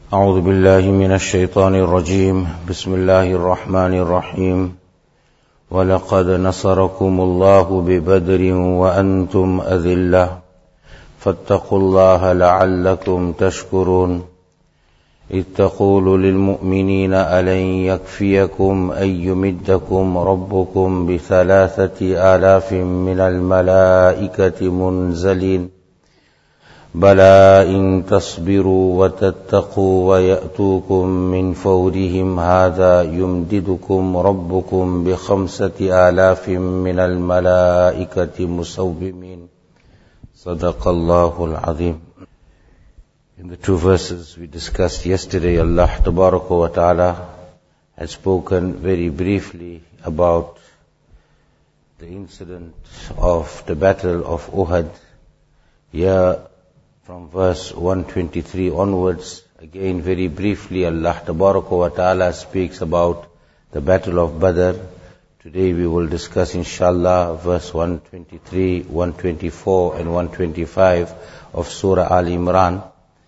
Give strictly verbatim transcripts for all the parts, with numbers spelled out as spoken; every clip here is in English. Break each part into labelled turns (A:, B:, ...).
A: أعوذ بالله من الشيطان الرجيم بسم الله الرحمن الرحيم ولقد نصركم الله ببدر وأنتم أذلة فاتقوا الله لعلكم تشكرون إذ تقول للمؤمنين ألن يكفيكم أن يمدكم ربكم بثلاثة آلاف من الملائكة منزلين بلى إن تصبروا وتتقوا ويأتوكم من فورهم هذا يمددكم ربكم بخمسة آلاف من الملائكة مسومين صدق الله العظيم. In the two verses we discussed yesterday, Allah Tabaraka wa Ta'ala has spoken very briefly about the incident of the battle of Uhud. Here from verse one twenty-three onwards, again very briefly Allah Tabaraka wa Ta'ala speaks about the battle of Badr. Today we will discuss inshallah verse one twenty-three, one twenty-four and one twenty-five of Surah Al-Imran.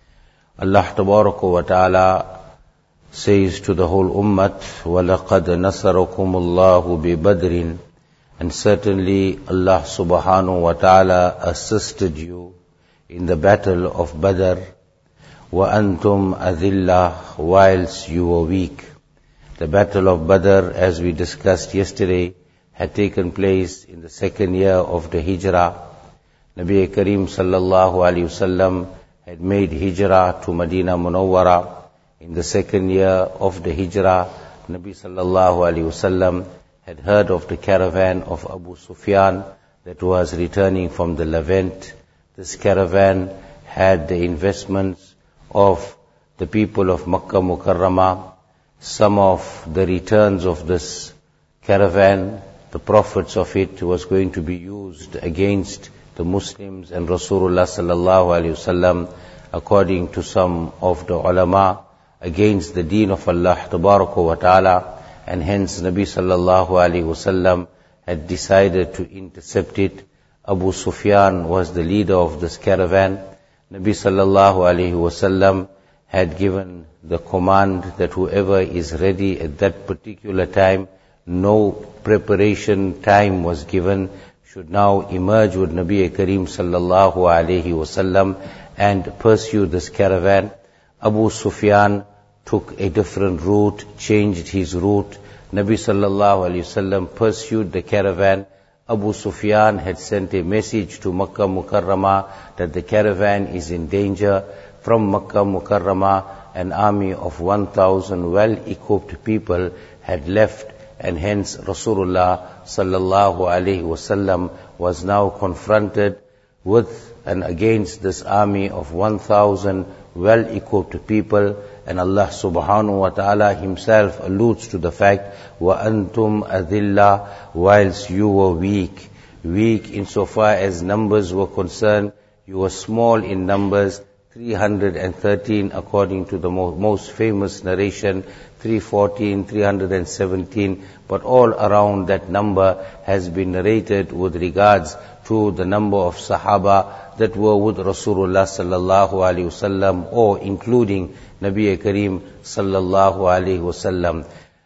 A: Allah Tabaraka wa Ta'ala says to the whole ummat, وَلَقَدْ نَصَرَكُمُ اللَّهُ بِبَدْرٍ, and certainly Allah Subhanahu wa Ta'ala assisted you in the battle of Badr, وَأَنْتُمْ أَذِلَّةٌ, whilst you were weak. The battle of Badr, as we discussed yesterday, had taken place in the second year of the Hijrah. Nabi Kareem sallallahu alayhi wasallam had made Hijrah to Medina Munawwara. In the second year of the Hijrah, Nabi sallallahu alayhi wasallam had heard of the caravan of Abu Sufyan that was returning from the Levant. This caravan had the investments of the people of Makkah Mukarramah. Some of the returns of this caravan, the profits of it, was going to be used against the Muslims and Rasulullah sallallahu alaihi wasallam, according to some of the ulama, against the deen of Allah Tabaraka wa Ta'ala, and hence Nabi sallallahu alaihi wasallam had decided to intercept it. Abu Sufyan was the leader of this caravan. Nabi sallallahu alaihi wasallam had given the command that whoever is ready at that particular time, no preparation time was given, should now emerge with Nabi Kareem sallallahu alaihi wasallam and pursue this caravan. Abu Sufyan took a different route, changed his route. Nabi sallallahu alaihi wasallam pursued the caravan. Abu Sufyan had sent a message to Makkah Mukarramah that the caravan is in danger. From Makkah Mukarramah, an army of one thousand well-equipped people had left, and hence Rasulullah sallallahu alaihi wasallam was now confronted with and against this army of one thousand well-equipped people. And Allah subhanahu wa ta'ala himself alludes to the fact, وَأَنْتُمْ أَذِلَّةٌ, whilst you were weak. Weak insofar as numbers were concerned. You were small in numbers, three hundred thirteen according to the mo most famous narration, three fourteen, three hundred seventeen, but all around that number has been narrated with regards to the number of Sahaba that were with Rasulullah sallallahu alaihi wasallam, or including Nabi Kareem sallallahu alaihi wasallam.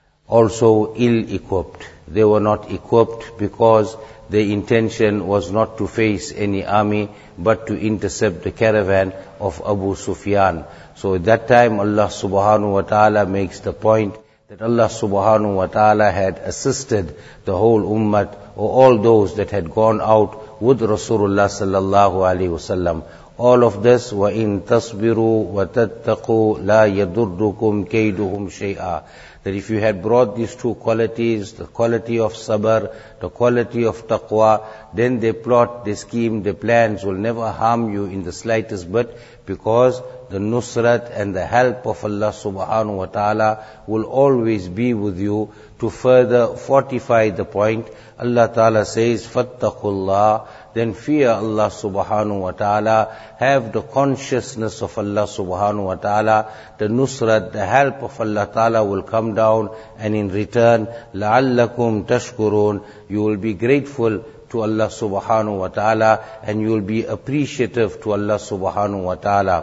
A: Also ill-equipped. They were not equipped because their intention was not to face any army, but to intercept the caravan of Abu Sufyan. So at that time Allah subhanahu wa ta'ala makes the point that Allah subhanahu wa ta'ala had assisted the whole ummah, or all those that had gone out with Rasulullah sallallahu alaihi wasallam. All of this, وَإِن تَصْبِرُوا وَتَتَّقُوا لَا يَضُرُّكُمْ كَيْدُهُمْ شَيْئًا. That if you had brought these two qualities, the quality of sabr, the quality of taqwa, then their plot, their scheme, their plans will never harm you in the slightest bit, because the nusrat and the help of Allah subhanahu wa ta'ala will always be with you to further fortify the point. Allah ta'ala says, فَاتَّقُوا اللَّهِ, then fear Allah subhanahu wa ta'ala, have the consciousness of Allah subhanahu wa ta'ala, the nusrat, the help of Allah ta'ala will come down, and in return, لَعَلَّكُمْ تَشْكُرُونَ, you will be grateful to Allah subhanahu wa ta'ala, and you will be appreciative to Allah subhanahu wa ta'ala.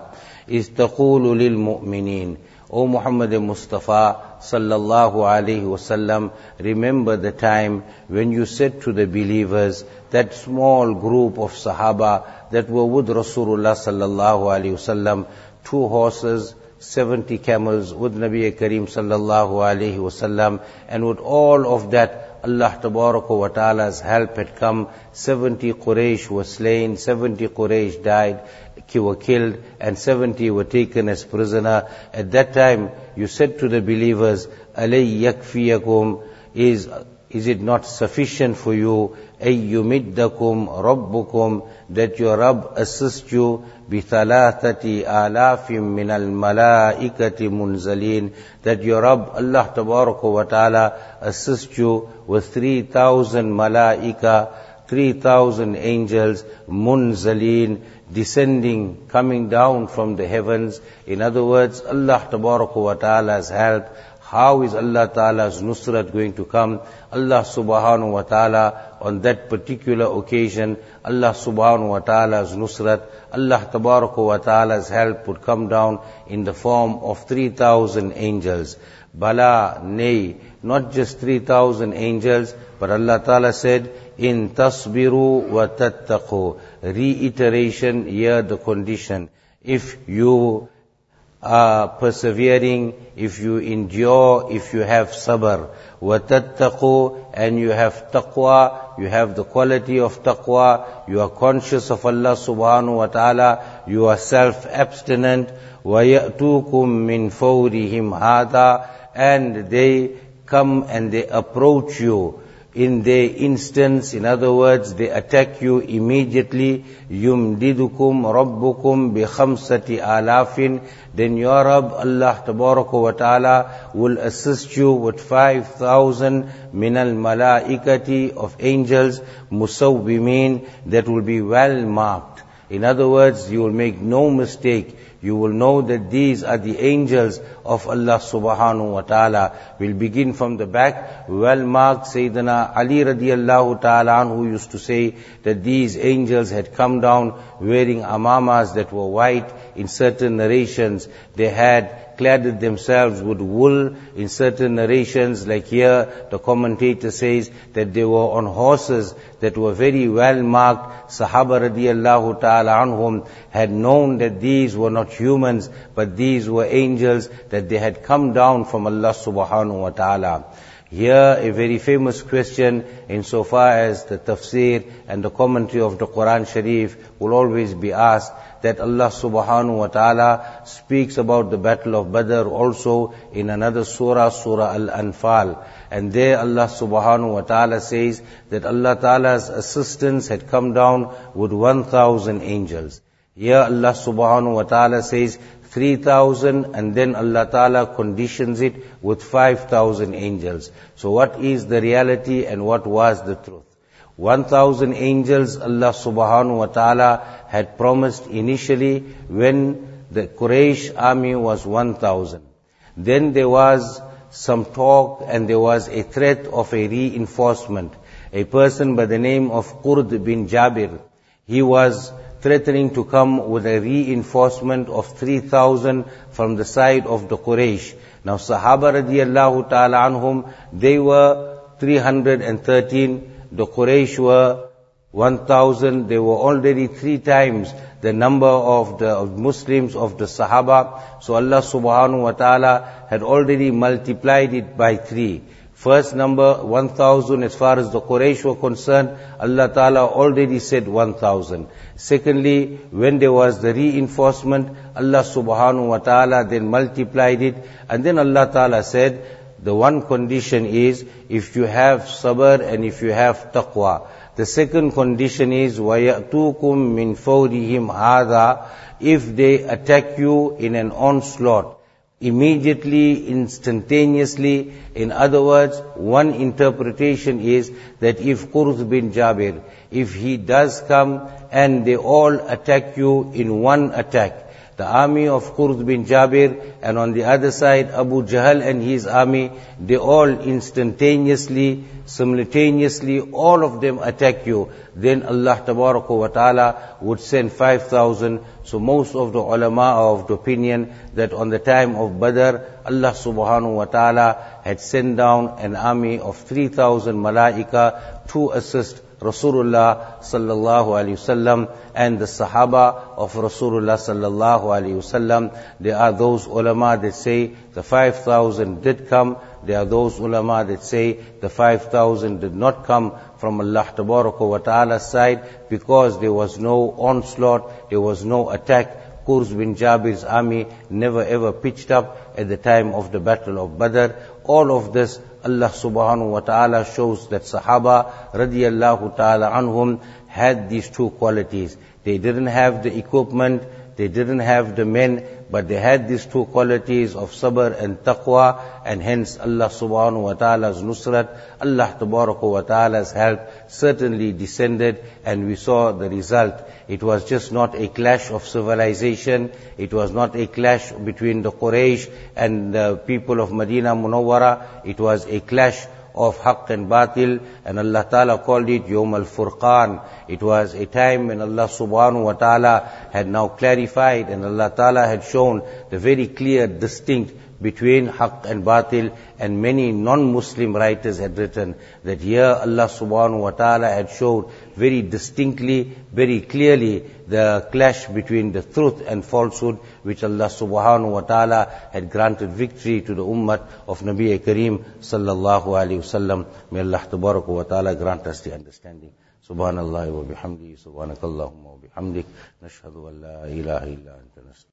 A: is taqulu lil mu'mineen. O Muhammad Mustafa sallallahu alayhi wasallam, remember the time when you said to the believers, that small group of Sahaba that were with Rasulullah sallallahu alayhi wasallam, two horses, seventy camels with Nabi Kareem sallallahu alayhi wasallam, and with all of that, Allah Tabaraka wa Ta'ala's help had come. seventy Quraysh were slain, seventy Quraysh died, were killed, and seventy were taken as prisoner. At that time, you said to the believers, Alay yakfiyakum, is is it not sufficient for you, ay yumiddakum rabbukum, that your Rabb assist you, bithalathati alafim min al malaikati munzalin, that your Rabb, Allah Tabaraka wa Ta'ala, assist you with three thousand malaika, three thousand angels, munzalin, descending, coming down from the heavens. In other words, Allah Tabaraka wa Ta'ala's help. How is Allah Ta'ala's nusrat going to come? Allah Subhanahu wa Ta'ala, on that particular occasion, Allah Subhanahu wa Ta'ala's nusrat, Allah Tabaraka wa Ta'ala's help would come down in the form of three thousand angels. Bala, nay, not just three thousand angels, but Allah Ta'ala said, in tasbiru wa tattaqu. Reiteration, here the condition. If you are persevering, if you endure, if you have sabr, wa tattaqu, and you have taqwa, you have the quality of taqwa, you are conscious of Allah subhanahu wa ta'ala, you are self-abstinent, wa ya'tukum min fawrihim hada, and they come and they approach you in their instance. In other words, they attack you immediately. Yumdidukum rabbukum bi khamsati alafin. Then your Rabb, Allah Tabaraka wa Ta'ala, will assist you with five thousand minal malaikati, of angels, musawwimin, that will be well marked. In other words, you will make no mistake. You will know that these are the angels of Allah subhanahu wa ta'ala. We'll begin from the back. Well marked, Sayyidina Ali radiallahu ta'ala anhu used to say that these angels had come down wearing amamas that were white. In certain narrations, they had cladded themselves with wool. In certain narrations, like here, the commentator says that they were on horses that were very well marked. Sahaba radiallahu ta'ala anhum had known that these were not humans, but these were angels, that they had come down from Allah subhanahu wa ta'ala. Here, a very famous question insofar as the tafsir and the commentary of the Quran Sharif will always be asked, that Allah subhanahu wa ta'ala speaks about the battle of Badr also in another surah, Surah Al-Anfal. And there Allah subhanahu wa ta'ala says that Allah ta'ala's assistance had come down with one thousand angels. Here Allah subhanahu wa ta'ala says three thousand, and then Allah ta'ala conditions it with five thousand angels. So what is the reality and what was the truth? one thousand angels Allah subhanahu wa ta'ala had promised initially when the Quraysh army was one thousand. Then there was some talk and there was a threat of a reinforcement. A person by the name of Qurd bin Jabir, he was threatening to come with a reinforcement of three thousand from the side of the Quraysh. Now Sahaba radiallahu ta'ala anhum, they were three hundred thirteen, the Quraysh were one thousand, they were already three times the number of the of Muslims of the Sahaba. So Allah subhanahu wa ta'ala had already multiplied it by three. First number, one thousand, as far as the Quraysh were concerned, Allah Ta'ala already said one thousand. Secondly, when there was the reinforcement, Allah Subhanahu wa Ta'ala then multiplied it. And then Allah Ta'ala said, the one condition is, if you have sabr and if you have taqwa. The second condition is, وَيَأْتُوكُم مِّن فَوْرِهِمْ هَذَا. If they attack you in an onslaught, immediately, instantaneously. In other words, one interpretation is that if Qurd bin Jabir, if he does come and they all attack you in one attack, the army of Qurd bin Jabir, and on the other side Abu Jahl and his army, they all instantaneously, simultaneously, all of them attack you. Then Allah Tabaraka wa Ta'ala would send five thousand. So most of the ulama are of the opinion that on the time of Badr, Allah Subhanahu wa Ta'ala had sent down an army of three thousand malaika to assist Rasulullah sallallahu alayhi wasallam and the Sahaba of Rasulullah sallallahu alayhi wasallam. There are those ulama that say the five thousand did come. There are those ulama that say the five thousand did not come from Allah Tabaraka wa Ta'ala's side because there was no onslaught, there was no attack. Qurd bin Jabir's army never ever pitched up at the time of the battle of Badr. All of this, Allah subhanahu wa ta'ala shows that Sahaba radiyallahu ta'ala anhum had these two qualities. They didn't have the equipment, they didn't have the men, but they had these two qualities of sabr and taqwa, and hence Allah subhanahu wa ta'ala's nusrat, Allah tabaraka wa ta'ala's help certainly descended, and we saw the result. It was just not a clash of civilization, it was not a clash between the Quraysh and the people of Medina Munawwara, it was a clash of haqq and batil, and Allah Ta'ala called it Yawm al-Furqan. It was a time when Allah subhanahu wa ta'ala had now clarified, and Allah Ta'ala had shown the very clear, distinct between haqq and batil, and many non-Muslim writers had written that here Allah subhanahu wa ta'ala had showed very distinctly, very clearly the clash between the truth and falsehood, which Allah subhanahu wa ta'ala had granted victory to the ummah of Nabi Kareem sallallahu alayhi wasallam. May Allah tabaraka wa ta'ala grant us the understanding. Subhanallah wa bihamdihi, subhanakallahumma wa bihamdik, nashhadu an la ilaha illa anta nastaghfiruka.